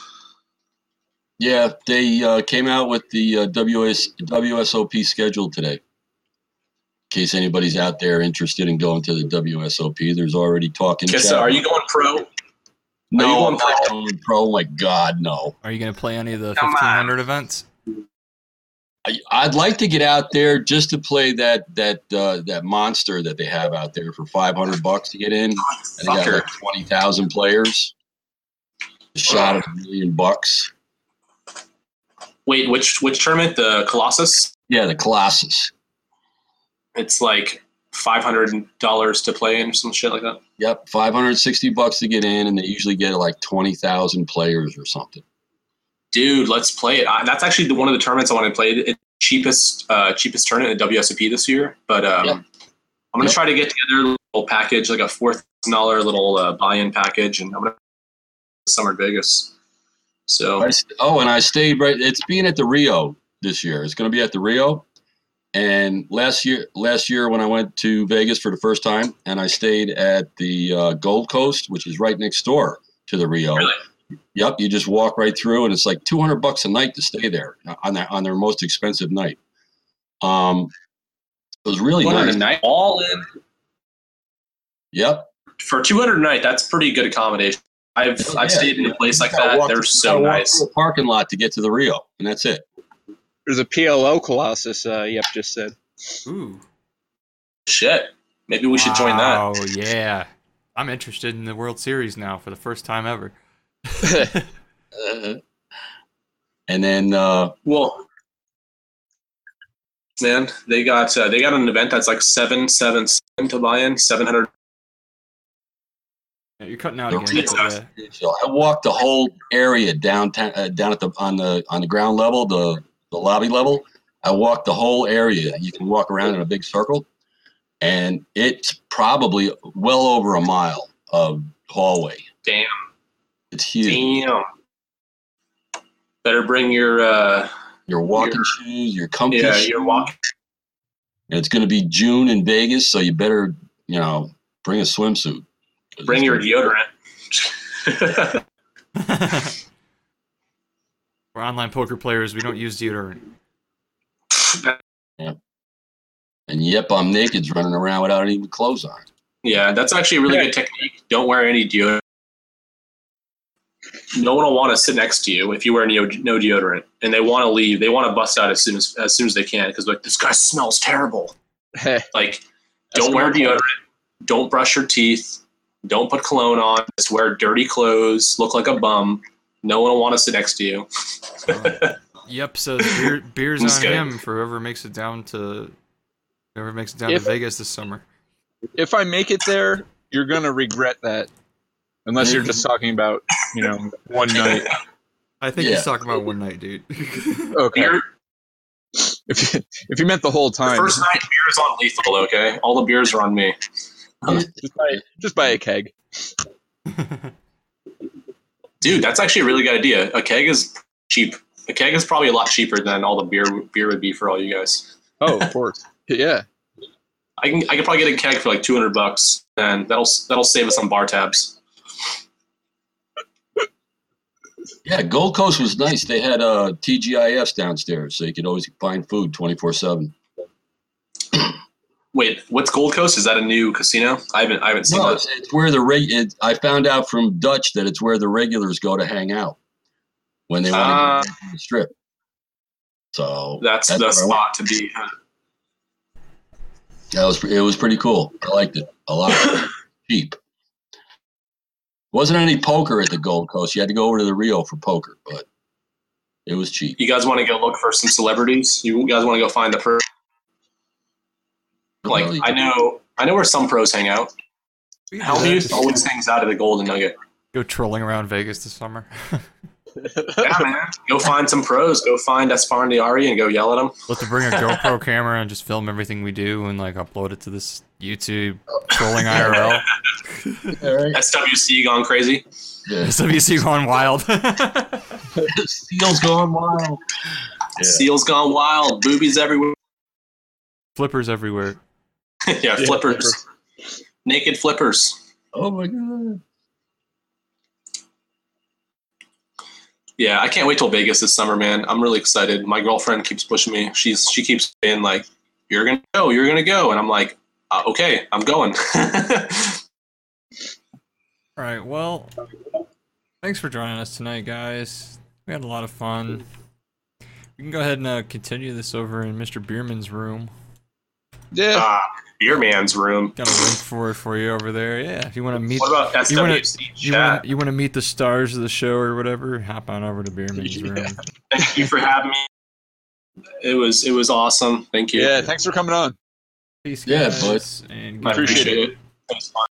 Yeah, they uh, came out with the uh, W S, W S O P schedule today. In case anybody's out there interested in going to the W S O P, there's already talking.
Kissa, are you going pro?
No,
are you
I'm
going
not going pro. My God, no.
Are you going to play any of the
Come on.
fifteen hundred events?
I, I'd like to get out there just to play that that uh, that monster that they have out there for five hundred bucks to get in. And they got
Fucker.
like twenty thousand players. A shot at a million bucks.
Wait, which which tournament? The Colossus?
Yeah, the Colossus.
It's like five hundred dollars to play in or some shit like that.
Yep, five hundred sixty bucks to get in, and they usually get like twenty thousand players or something.
Dude, let's play it. I, that's actually the, one of the tournaments I want to play. It's cheapest uh, cheapest tournament at W S O P this year. But um,
Yep.
I'm gonna
Yep.
try to get together a little package, like a four thousand dollar little uh, buy-in package, and I'm gonna summer in Vegas. So
I st- oh, and I stayed right. It's being at the Rio this year. It's going to be at the Rio. And last year, last year when I went to Vegas for the first time, and I stayed at the uh, Gold Coast, which is right next door to the Rio.
Really?
Yep, you just walk right through, and it's like two hundred bucks a night to stay there on their on their most expensive night. Um, it was really
two hundred
nice.
a night, all in
Yep.
for two hundred a night. That's pretty good accommodation. I've
Oh,
I've
yeah.
stayed in a place like
You gotta
that.
walk-
They're
you
so
gotta walk
nice.
through a parking lot to get to the Rio, and that's it.
There's a P L O Colossus. Uh, Yep, just said.
Ooh.
Shit, maybe we should join that.
Oh, yeah. I'm interested in the World Series now for the first time ever.
Uh, and then uh,
Well, man. They got uh, they got an event that's like seven seven seven to buy in, seven hundred.
Yeah, you're cutting out
The
again.
Rio
but,
is
yeah.
ridiculous. I walked the whole area downtown, uh, down at the on the on the ground level, the the lobby level. I walked the whole area. You can walk around in a big circle, and it's probably well over a mile of hallway.
Damn.
It's huge.
Damn. Better bring your uh,
Your walking
your,
shoes, your comfy
yeah,
shoes.
your walk.
And it's going to be June in Vegas, so you better, you know, bring a swimsuit.
Bring your deodorant.
We're online poker players. We don't use deodorant.
Yeah. And yep, I'm naked running around without any clothes on.
Yeah, that's actually a really good technique. Don't wear any deodorant. No one will want to sit next to you if you wear no, no deodorant, and they want to leave. They want to bust out as soon as as soon as they can because like this guy smells terrible. Like, don't wear deodorant. Don't brush your teeth. Don't put cologne on. Just wear dirty clothes. Look like a bum. No one will want to sit next to you.
Uh, yep. So beer, beers
Just
on
kidding.
him for whoever makes it down to whoever makes it down
If-
to Vegas this summer.
If I make it there, you're gonna regret that. Unless you're just talking about, you know, one night.
I think
Yeah.
he's talking about one night, dude.
Okay.
Beer,
If you, if you meant the whole
the
time,
first night, beer is on lethal. Okay, all the beers are on me.
just buy just buy a keg.
Dude, that's actually a really good idea. A keg is cheap. A keg is probably a lot cheaper than all the beer beer would be for all you guys.
Oh, of course. Yeah.
I can I could probably get a keg for like two hundred bucks, and that'll that'll save us on bar tabs.
Yeah, Gold Coast was nice. They had uh, T G I Fs downstairs, so you could always find food twenty-four seven.
Wait, what's Gold Coast? Is that a new casino? I haven't I haven't seen
No,
that.
it's, it's where the reg- it, I found out from Dutch that it's where the regulars go to hang out when they want
Ah.
to go to the strip. So
That's, the
where I went.
spot to be.
That was it was pretty cool. I liked it a lot. Cheap. Wasn't any poker at the Gold Coast. You had to go over to the Rio for poker, but it was cheap.
You guys want to go look for some celebrities? You guys want to go find the pro? Like
Really?
I know I know where some pros hang out. Hellmuth always hangs out at the Golden Nugget.
Go trolling around Vegas this summer.
Yeah, man. Go find some pros. Go find Esfandiari and go yell at them.
We'll have to bring a GoPro camera and just film everything we do and like upload it to this YouTube trolling I R L.
All right.
S W C gone crazy.
Yeah.
S W C gone wild.
Seals going wild. Yeah.
Seals gone wild. Boobies everywhere.
Flippers everywhere.
Yeah, flippers. Naked flippers.
Oh my god.
Yeah, I can't wait till Vegas this summer, man. I'm really excited. My girlfriend keeps pushing me. She's she keeps saying like, "You're gonna go, you're gonna go," and I'm like, uh, "Okay, I'm going."
All right. Well, thanks for joining us tonight, guys. We had a lot of fun. We can go ahead and uh, continue this over in Mister Bierman's room.
Yeah.
Ah, Beer Man's room.
Got a link for it for you over there. Yeah, if you want to meet,
What about S
you wanna-
W C
you
chat?
want you want to meet the stars of the show or whatever, hop on over to Bierman's
Yeah.
room.
Thank you for having me. It was it was awesome. Thank you.
Yeah. Thanks for coming on.
Peace,
Yeah,
guys, and
I
good night.
appreciate it. It was fun.